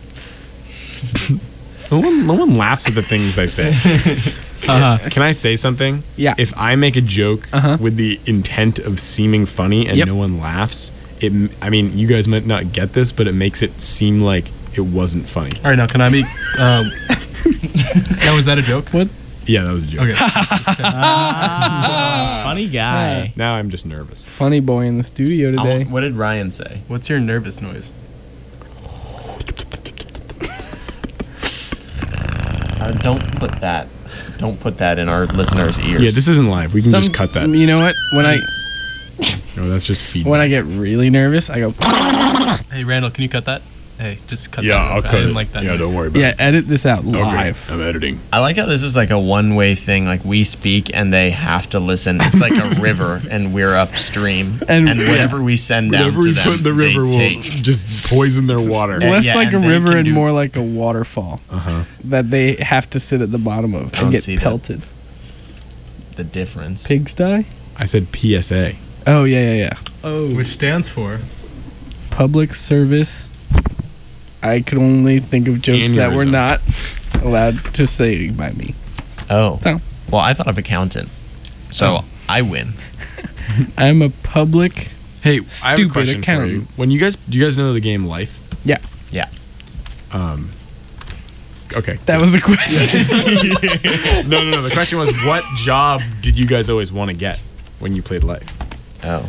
No one laughs at the things I say. Can I say something? Yeah. If I make a joke Uh-huh. with the intent of seeming funny and Yep. no one laughs, I mean, you guys might not get this, but it makes it seem like it wasn't funny. All right, now can I be? Now was that a joke? What? Yeah, that was a joke. Okay. funny guy. Now I'm just nervous. Funny boy in the studio today. What did Ryan say? What's your nervous noise? Don't put that. Don't put that in our listeners' ears. Yeah, this isn't live. We can just cut that. You know what? No, that's just feedback. When I get really nervous, I go. Hey, Randall, can you cut that? Hey, just cut Yeah, that. I'll I cut didn't it. like that. Yeah, noise. don't worry about Yeah, it. edit this out Okay, live. I'm editing. I like how this is like a one-way thing. Like we speak and they have to listen. It's like a river, and we're upstream. And- And whatever we send down Whatever to we them, put in the river they will take. just poison their water. Less yeah, like a and they river can and do- more like a waterfall that they have to sit at the bottom of don't and get see that. pelted. The difference. Pigsty? I said PSA. Oh yeah. Which stands for Public service. I could only think of jokes that were Aneurysm. not allowed to say by me. Oh. So. Well, I thought of accountant. So Oh. I win. I'm a public. Hey, I have a Stupid question for you. accountant. When do you guys know the game Life? Yeah, Yeah. Okay. that was the question. No. The question was, what job did you guys always want to get when you played Life? Oh.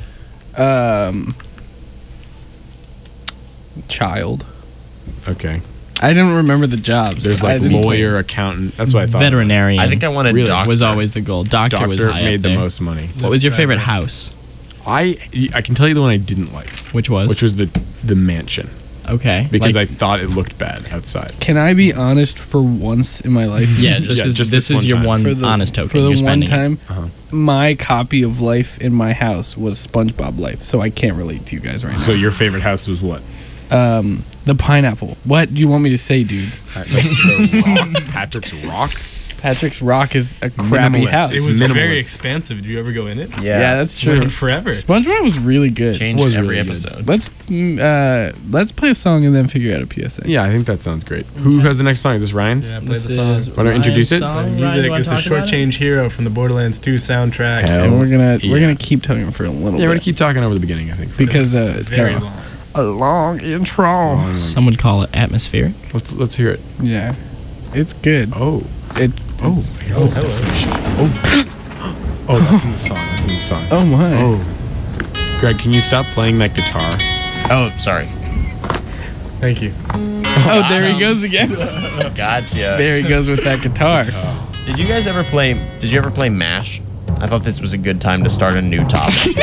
Child. Okay. I don't remember the jobs. There's I like didn't play. lawyer, accountant. That's what I thought. Veterinarian. I think I wanted Really? doctor. was always the goal. Doctor was high made up the there. most money. What was your favorite house? I can tell you the one I didn't like, Which was? which was the mansion, okay. because like, I thought it looked bad outside. Can I be honest for once in my life? yes, this Yeah, is just this this is your one time. one honest token. For the You're one spending it. time, Uh-huh. my copy of Life in my house was SpongeBob Life, so I can't relate to you guys right So your favorite house was what? now. The pineapple. What do you want me to say, dude? The Rock? Patrick's Rock? Patrick's Rock is a crappy Minimalist. house. it It's was very minimalist. expansive. Did you ever go in it? Yeah, that's true. Went forever. SpongeBob was really good. Changed Was every really good. episode. Let's play a song and then figure out a PSA. Yeah, I think that sounds great. Who has the next song? Is this Ryan's? Yeah, play the song. Wanna introduce it? Music is a short change hero from the Borderlands 2 soundtrack. Hell. And we're Yeah. gonna keep talking for a little Yeah, bit. we're gonna keep talking over the beginning, I think. because it's Very got long. a long intro. Some would call it atmospheric. Let's hear it. Yeah, it's good. Oh, It. oh, it's- your footsteps. Oh, that's in the song. That's in the song. Oh my. Oh, Greg, can you stop playing that guitar? Oh, sorry. Thank you. Oh, there he goes again. Gotcha. There he goes with that guitar. Did you ever play MASH? I thought this was a good time to start a new topic.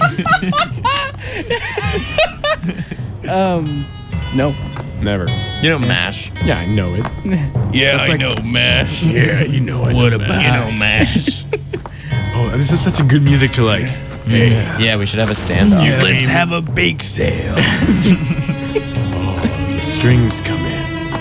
No. Never. You know MASH? Yeah, I know it. Yeah, That's I like- know, Mash. Yeah, you know it. What about? You know MASH. Oh, this is such a good music to like. Yeah, we should have a stand-up. Let's have a bake sale. The strings come in.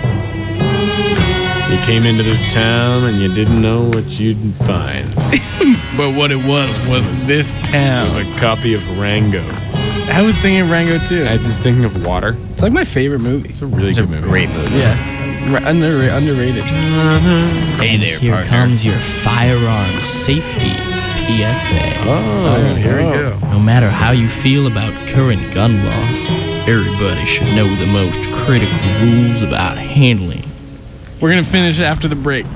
You came into this town and you didn't know what you'd find. But what it was this It town. was a copy of Rango. I was thinking of Rango too. I had this thinking of Water. It's like my favorite movie. It's a really It's a good movie. great movie. Yeah. Underrated. Hey there, Here partner. comes your firearm safety PSA. Oh, here we go. No matter how you feel about current gun laws, everybody should know the most critical rules about handling. We're gonna finish after the break.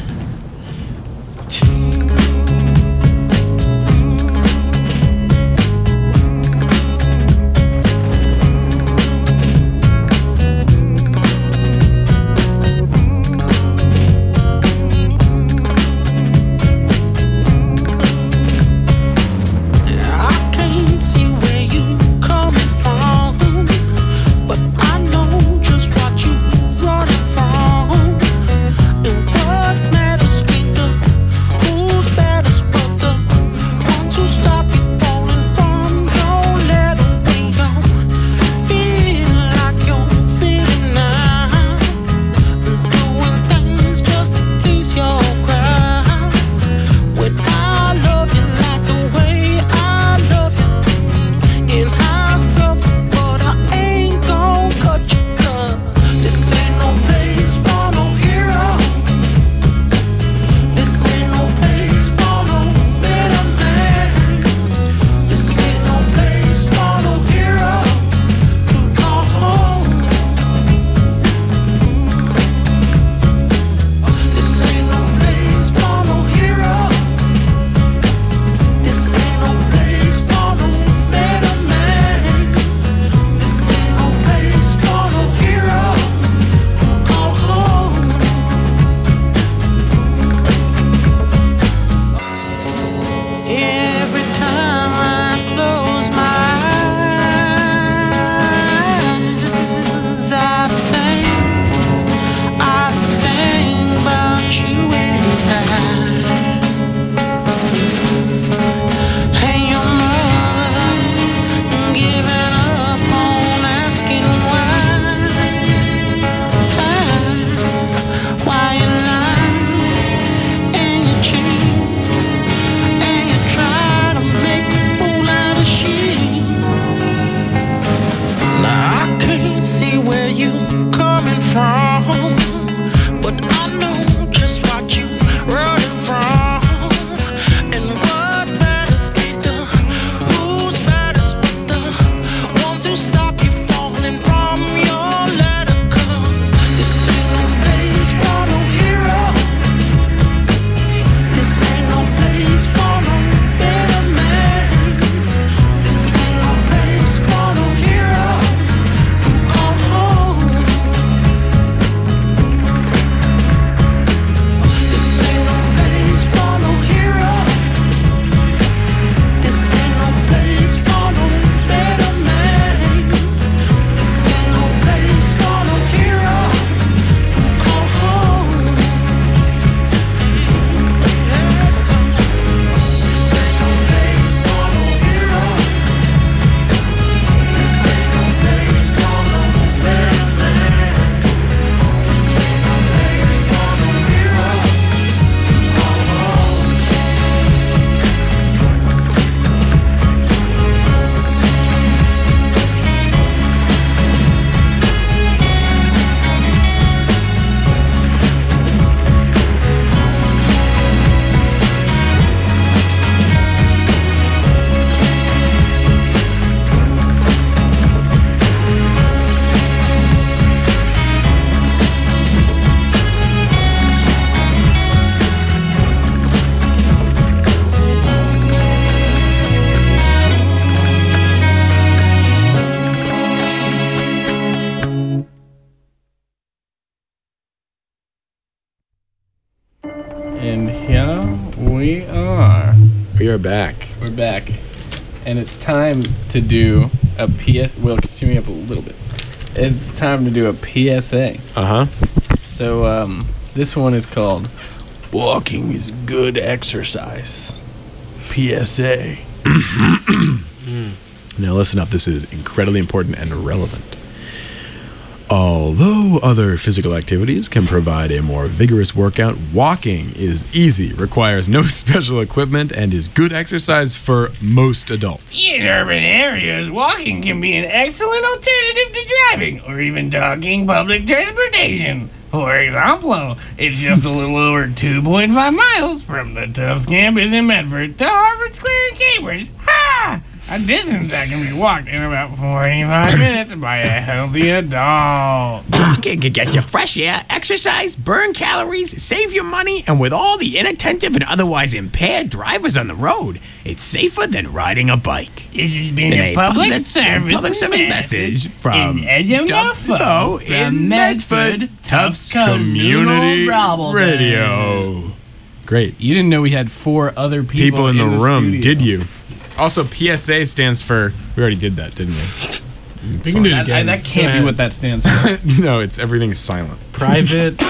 I can't see where you coming from, but I know just what you running from. And what matters are back. We're back. And it's time to do a PS. Will, continue me up a little bit. It's time to do a PSA. Uh huh. So, this one is called Walking is Good Exercise. PSA. Now listen up. This is incredibly important and relevant. Although other physical activities can provide a more vigorous workout, walking is easy, requires no special equipment, and is good exercise for most adults. In urban areas, walking can be an excellent alternative to driving or even taking public transportation. For example, it's just a little over 2.5 miles from the Tufts campus in Medford to Harvard Square in Cambridge. Ha! A distance that can be walked in about 45 minutes by a healthy adult. Walking can get you fresh air, exercise, burn calories, save you money, and with all the inattentive and otherwise impaired drivers on the road, it's safer than riding a bike. This has been In a public service message from WFO in Medford, Tufts Community Community Radio. Great. You didn't know we had 4 other People in the room, studio. did you? Also, PSA stands for. We already did that, didn't we? We can do it again. That can't be what that stands for. No, it's everything's silent. Private.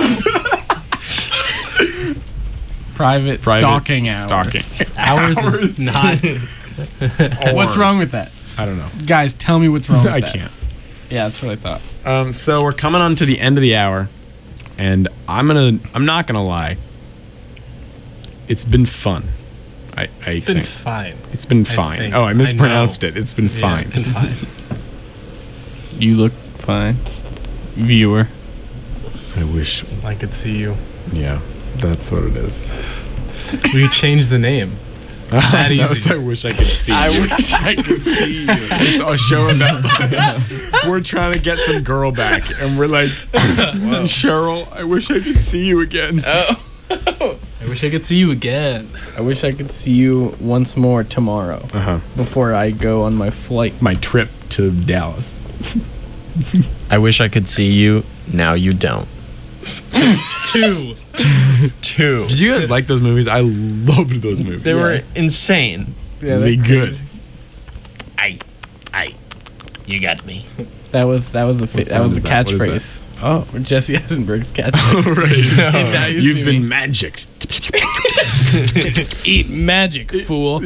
Private stalking hours. Stalking. Ours is not. What's wrong with that? I don't know. Guys, tell me what's wrong with I that. can't. Yeah, that's what I thought. So we're coming on to the end of the hour, and I'm not gonna lie. It's been fun. I It's been think fine. it's been I fine. think. Oh, I mispronounced I it. It's been Yeah, fine. it's been fine. You look fine, viewer. I wish. I could see you. Yeah, that's what it is. We changed the name. That That was, easy. I wish I could see. I you. wish I could see you. It's a show about. We're trying to get some girl back, and we're like, Cheryl, I wish I could see you again. I wish I could see you again. I wish I could see you once more tomorrow before I go on my flight. My trip to Dallas. I wish I could see you. Now you don't. 2. 2. Did you guys like those movies? I loved those movies. They were insane. Yeah, Really good. You got me. That was the What that was sound the is that? What is catchphrase. Oh, For Jesse Eisenberg's catchphrase. Now you you've see been me. magicked. Eat magic, fool.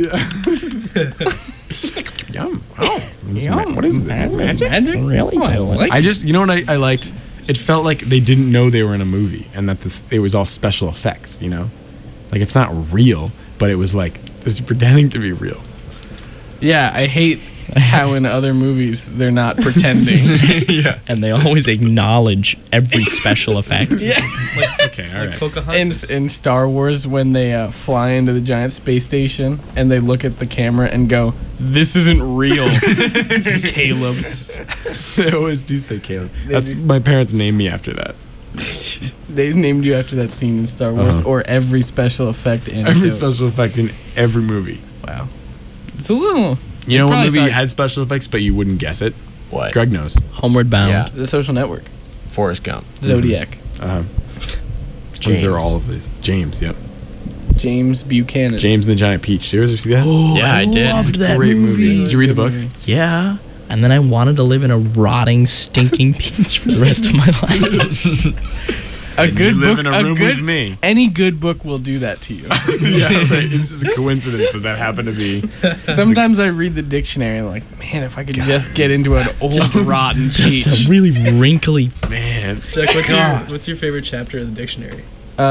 Yum. Oh, what is this? Magic? Really? I like I just, you know what I liked? It felt like they didn't know they were in a movie, and that it was all special effects. You know, like it's not real, but it was like it's pretending to be real. Yeah, I hate how in other movies they're not pretending. And they always acknowledge every special effect. Okay, all right. Pocahontas. In Star Wars, when they fly into the giant space station and they look at the camera and go, "This isn't real, Caleb." They always do say Caleb. They That's do. my parents named me after that. They named you after that scene in Star Wars, or every special effect in Every show. special effect in every movie. Wow, it's a little. You know what probably movie thought- had special effects, but you wouldn't guess it? What? Greg knows. Homeward Bound. Yeah. The Social Network, Forrest Gump. Zodiac, Was James. there all of these? James, yep. James Buchanan. James and the Giant Peach. Did you ever see that? Yeah, I did. Loved that Great movie. Did you read the book? Yeah. And then I wanted to live in a rotting, stinking peach for the rest of my life. A good you live book. in a room good, with me. Any good book will do that to you. Yeah, right. It's just a coincidence that happened to be. Sometimes I read the dictionary and I'm like, man, if I could just get into an old rotten Just peach. a really wrinkly. Man. Jack, what's your favorite chapter of the dictionary?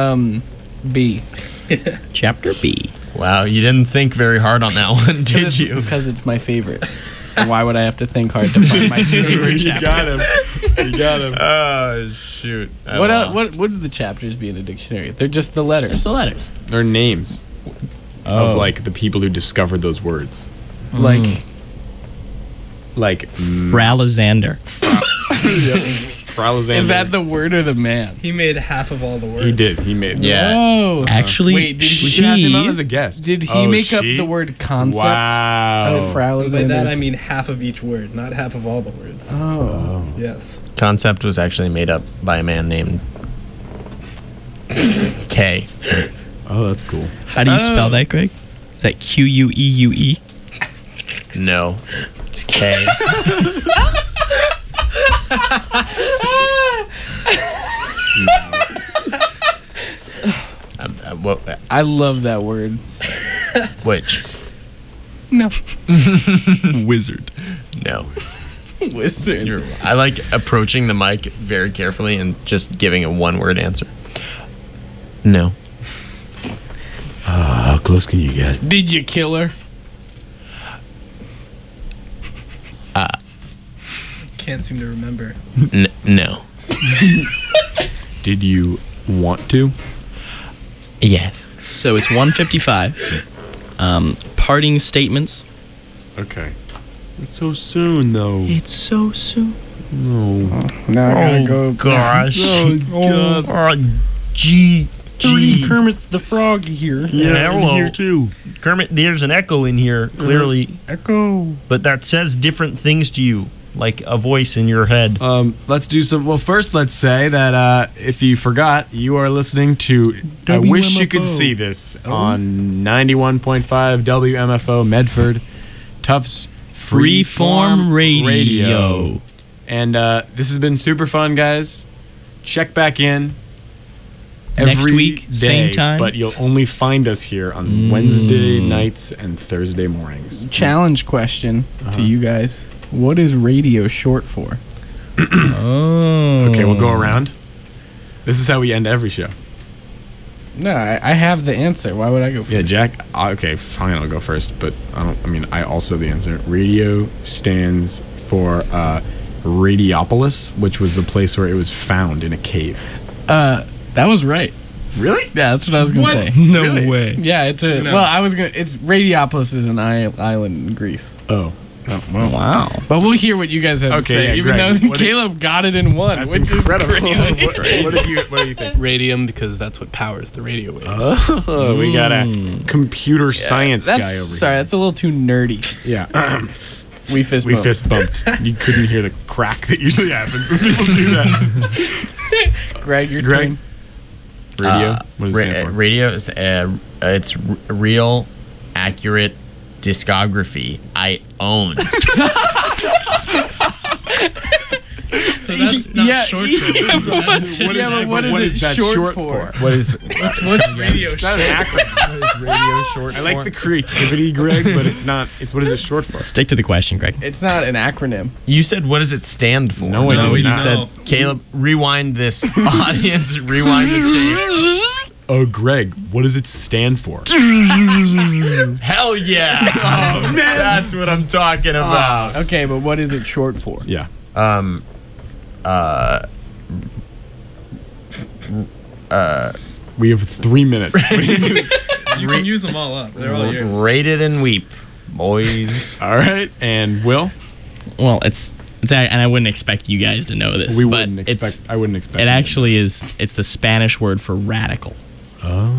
B. Chapter B. Wow, you didn't think very hard on that one, did you? Because it's my favorite. And why would I have to think hard to find my favorite You chapter? got him. You got him. Oh, shoot. I What lost. what would the chapters be in a dictionary? They're just the letters. Just the letters. They're names of like the people who discovered those words. Like Like Fralazander. Fralazander. is that the word or the man? He made half of all the words. He did. He made. Yeah. Oh. Actually, Wait, did We he- should have him on as she. a guest. Did he Oh, make up she? the word concept? Wow. Of Fralazander? By that I mean half of each word, not half of all the words. Oh. Yes. Concept was actually made up by a man named K. Oh, that's cool. How do you spell that, Greg? Is that Queue? No. It's K. I love that word. Which? No. Wizard. No. Wizard. I like approaching the mic very carefully and just giving a one-word answer. No. How close can you get? Did you kill her? Can't seem to remember. No. Did you want to? Yes. So it's 1:55. Parting statements. Okay. It's so soon, though. It's so soon. No. Now I gotta go. Gosh. Oh, God. Gee. Kermit's the frog here. Yeah, hello. Here, too. Kermit, there's an echo in here, clearly. Echo. But that says different things to you, like a voice in your head. Let's do some. Well, first, let's say that if you forgot, you are listening to I Wish You Could See This on 91.5 WMFO Medford, Tufts Freeform Radio. And this has been super fun, guys. Check back in Next every week, day, same time. but you'll only find us here on Wednesday nights and Thursday mornings. Challenge question to you guys. What is radio short for? Okay, we'll go around. This is how we end every show. No, I have the answer. Why would I go first? Yeah, Jack. Okay, fine. I'll go first, but I also have the answer. Radio stands for Radiopolis, which was the place where it was found in a cave. That was right. Really? Yeah, that's what I was gonna say. No Really? way. Yeah, it's a. No. Well, I was gonna. It's Radiopolis is an island in Greece. Oh. Well. Wow. But we'll hear what you guys have to Okay, say, yeah, even Greg, though what did- Caleb got it in one, That's which incredible. is crazy. What do you think? Radium, because that's what powers the radio waves. Oh, we got a computer science That's, guy over sorry, here. that's a little too nerdy. Yeah. We fist We bump. fist bumped. You couldn't hear the crack that usually happens when people do that. Greg, your Greg? turn. Radio? What does it stand for? Radio is it's real, accurate discography I own. So that's not short term. Yeah, but what is it that short for? What is What's radio It's not short? an acronym. radio short? I like the creativity, Greg, but it's not. It's what is it short for? Stick to the question, Greg. It's not an acronym. You said what does it stand for? No, I No, did you not. said Caleb, rewind this audience. Rewind this tape. Oh, Greg, what does it stand for? Hell yeah! Oh man, that's what I'm talking about. Okay, but what is it short for? Yeah. We have 3 minutes. You can use them all up. They're all yours. Rate it and weep, boys. All right, and Will, Well, it's and I wouldn't expect you guys to know this. we but wouldn't it's, expect. I wouldn't expect. It actually is. It's the Spanish word for radical. Oh,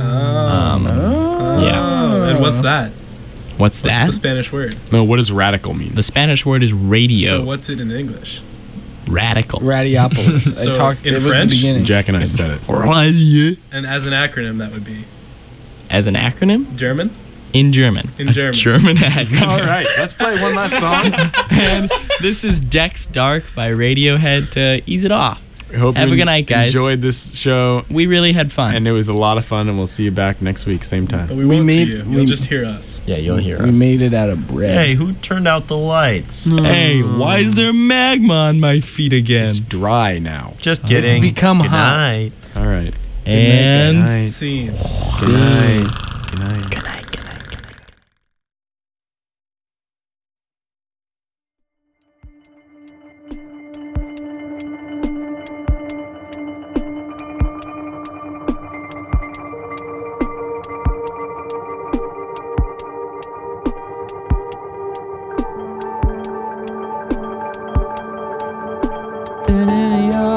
Yeah. and what's that? What's What's that? the Spanish word? No, what does radical mean? The Spanish word is radio. So what's it in English? Radical. Radiopolis. So, I talked. in It was French? the beginning. Jack and I said it. Radio. And as an acronym, that would be As an acronym? German. In German. In A German. German acronym. All right, let's play one last song. And this is Dex Dark by Radiohead to ease it off. We hope Have you a good night, guys. Enjoyed this show, We really had fun. and it was a lot of fun. And we'll see you back next week, same But time. we won't made- see you. we- You'll just hear us. Yeah, you'll hear We us. made it out of bread. Hey, who turned out the lights? Hey, why is there magma on my feet again? It's dry now. Just kidding. become Good hot. night. All right. And Good night. Scene. Good night. Good night. good night. Did any of